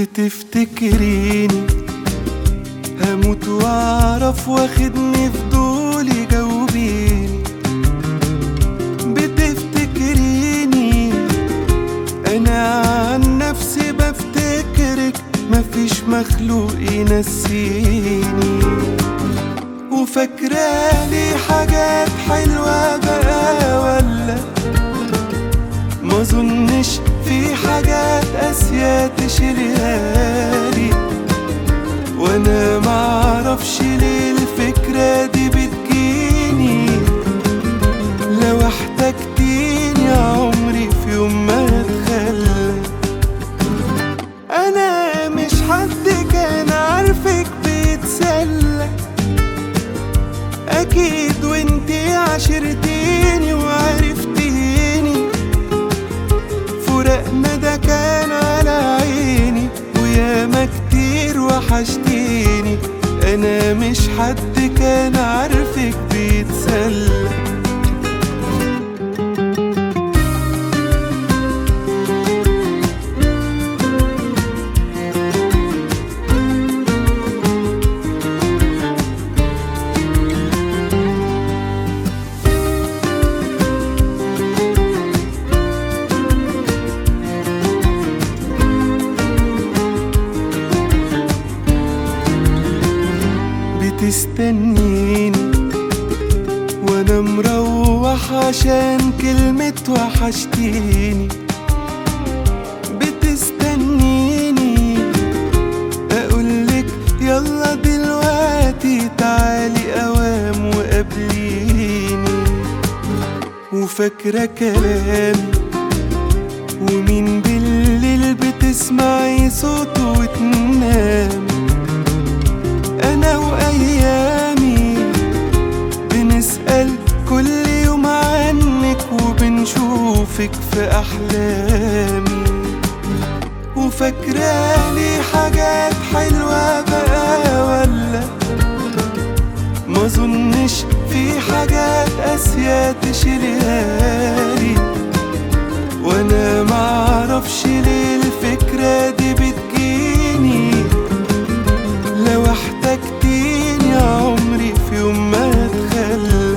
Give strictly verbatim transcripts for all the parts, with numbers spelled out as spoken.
بتفتكريني هموت واعرف واخدني فضولي جاوبيني. بتفتكريني انا عن نفسي بفتكرك مفيش مخلوق ينسيني. وفاكرالي حاجات حلوة بقى ولا ما ظنش في حاجات قاسية تشيلهالي، وانا معرفش ليه الفكرة دي بتجيني. لو احتجتيني عمري في يوم ما اتخلى. انا مش حد كان عارفك بيتسلى اكيد، وانتي عاشرتيني وعرفتيني. فراقنا ده كان على عيني وياما كتير وحشتيني. انا مش حد كان عارفك بيتسلى. بتستنيني وانا مروح عشان كلمة وحشتيني. بتستنيني اقولك يلا دلوقتي تعالي اوام وقابليني. وفاكرة كلامي ومين بالليل بتسمعي صوته وتنامي. أنا وأيامي بنسأل كل يوم عنك وبنشوفك في أحلامي. وفاكرالي حاجات حلوة بقى ولا ما ظنش في حاجات قاسية تشيلهالي، وأنا معرفش ليه الفكرة دي بتجيني. لو احتجتيني عمري في يوم ما اتخلى.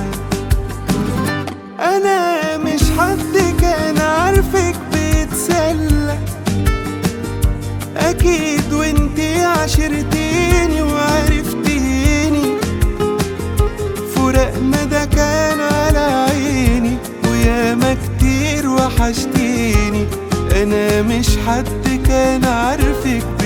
انا مش حد كان عارفك بيتسلى اكيد، وانتي عاشرتيني وعرفتيني. فراقنا ده كان على عيني وياما كتير وحشتيني. انا مش حد كان عارفك